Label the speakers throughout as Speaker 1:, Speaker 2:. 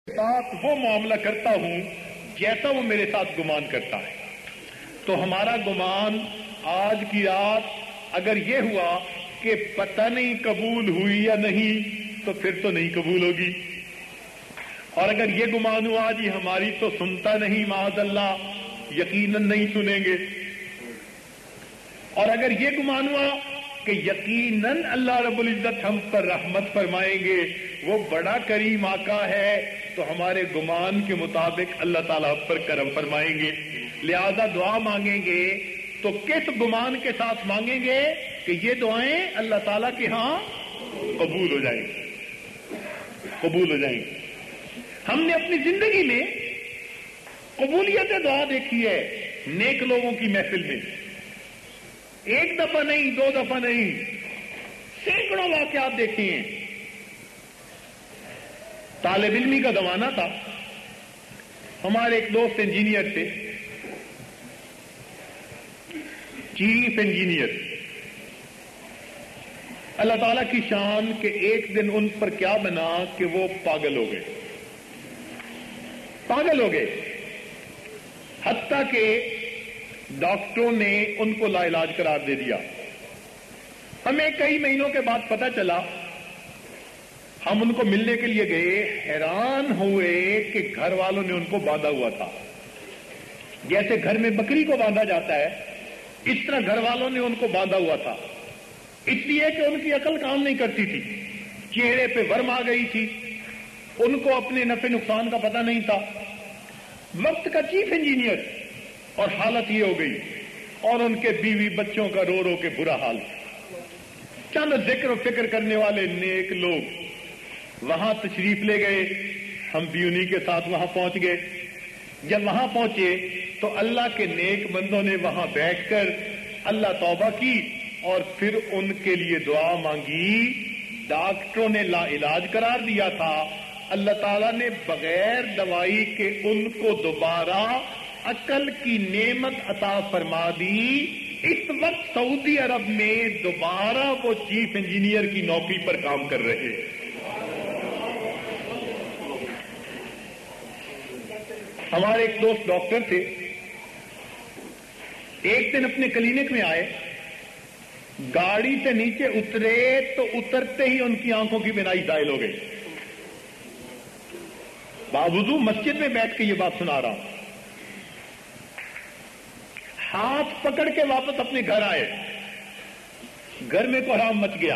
Speaker 1: ساتھ وہ معاملہ کرتا ہوں جیسا وہ میرے ساتھ گمان کرتا ہے. تو ہمارا گمان آج کی رات اگر یہ ہوا کہ پتہ نہیں قبول ہوئی یا نہیں تو پھر تو نہیں قبول ہوگی. اور اگر یہ گمان ہوا جی ہماری تو سنتا نہیں معاذ اللہ، یقیناً نہیں سنیں گے. اور اگر یہ گمان ہوا کہ یقیناً اللہ رب العزت ہم پر رحمت فرمائیں گے، وہ بڑا کریم آقا ہے، تو ہمارے گمان کے مطابق اللہ تعالیٰ پر کرم فرمائیں گے. لہذا دعا مانگیں گے تو کس گمان کے ساتھ مانگیں گے کہ یہ دعائیں اللہ تعالیٰ کے ہاں قبول ہو جائیں گی، قبول ہو جائیں گی. ہم نے اپنی زندگی میں قبولیت دعا دیکھی ہے نیک لوگوں کی محفل میں، ایک دفعہ نہیں، دو دفعہ نہیں، سینکڑوں واقعات دیکھے ہیں. طالب علمی کا زمانہ تھا، ہمارے ایک دوست انجینئر تھے، چیف انجینئر. اللہ تعالیٰ کی شان کہ ایک دن ان پر کیا بنا کہ وہ پاگل ہو گئے، پاگل ہو گئے، حتیٰ کہ ڈاکٹروں نے ان کو لا علاج قرار دے دیا. ہمیں کئی مہینوں کے بعد پتہ چلا، ہم ان کو ملنے کے لیے گئے، حیران ہوئے کہ گھر والوں نے ان کو باندھا ہوا تھا. جیسے گھر میں بکری کو باندھا جاتا ہے اس طرح گھر والوں نے ان کو باندھا ہوا تھا، اس لیے کہ ان کی عقل کام نہیں کرتی تھی، چہرے پہ ورم آ گئی تھی، ان کو اپنے نفع نقصان کا پتہ نہیں تھا. وقت کا چیف انجینئر، اور حالت یہ ہو گئی، اور ان کے بیوی بچوں کا رو رو کے برا حال. چند ذکر و فکر کرنے والے نیک لوگ وہاں تشریف لے گئے، ہم بھی انہی کے ساتھ وہاں پہنچ گئے. جب وہاں پہنچے تو اللہ کے نیک بندوں نے وہاں بیٹھ کر اللہ توبہ کی اور پھر ان کے لیے دعا مانگی. ڈاکٹروں نے لا علاج قرار دیا تھا، اللہ تعالیٰ نے بغیر دوائی کے ان کو دوبارہ عقل کی نعمت عطا فرما دی. اس وقت سعودی عرب میں دوبارہ وہ چیف انجینئر کی نوکری پر کام کر رہے. ہمارے ایک دوست ڈاکٹر تھے، ایک دن اپنے کلینک میں آئے، گاڑی سے نیچے اترے تو اترتے ہی ان کی آنکھوں کی بینائی زائل ہو گئی. باوضو مسجد میں بیٹھ کے یہ بات سنا رہا ہوں. ہاتھ پکڑ کے واپس اپنے گھر آئے، گھر میں کوہرام مچ گیا.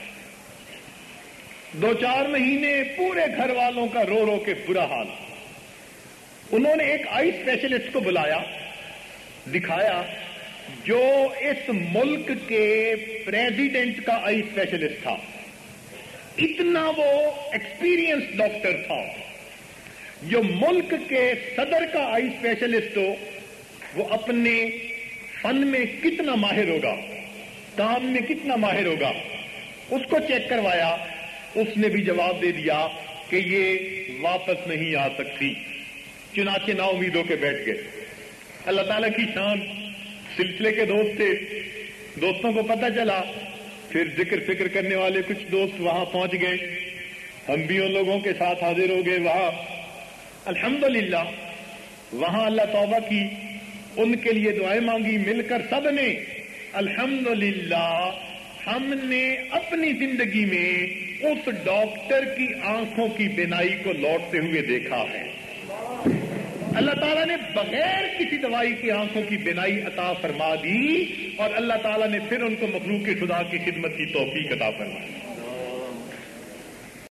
Speaker 1: 2-4 مہینے پورے گھر والوں کا رو رو کے برا حال. انہوں نے ایک آئی اسپیشلسٹ کو بلایا، دکھایا، جو اس ملک کے پریزیڈنٹ کا آئی اسپیشلسٹ تھا. اتنا وہ ایکسپیرینس ڈاکٹر تھا. جو ملک کے صدر کا آئی اسپیشلسٹ ہو وہ اپنے فن میں کتنا ماہر ہوگا، کام میں کتنا ماہر ہوگا. اس کو چیک کروایا، اس نے بھی جواب دے دیا کہ یہ واپس نہیں آ سکتی. چنانچہ نا امید ہو کے بیٹھ گئے. اللہ تعالیٰ کی شان، سلسلے کے دوست تھے، دوستوں کو پتہ چلا، پھر ذکر فکر کرنے والے کچھ دوست وہاں پہنچ گئے، ہم بھی ان لوگوں کے ساتھ حاضر ہو گئے وہاں. الحمدللہ وہاں اللہ توبہ کی، ان کے لیے دعائیں مانگی، مل کر سب نے. الحمدللہ ہم نے اپنی زندگی میں اس ڈاکٹر کی آنکھوں کی بینائی کو لوٹتے ہوئے دیکھا ہے. اللہ تعالیٰ نے بغیر کسی دوائی کی آنکھوں کی بینائی عطا فرما دی، اور اللہ تعالیٰ نے پھر ان کو مخلوق خدا کی خدمت کی توفیق عطا فرمائی.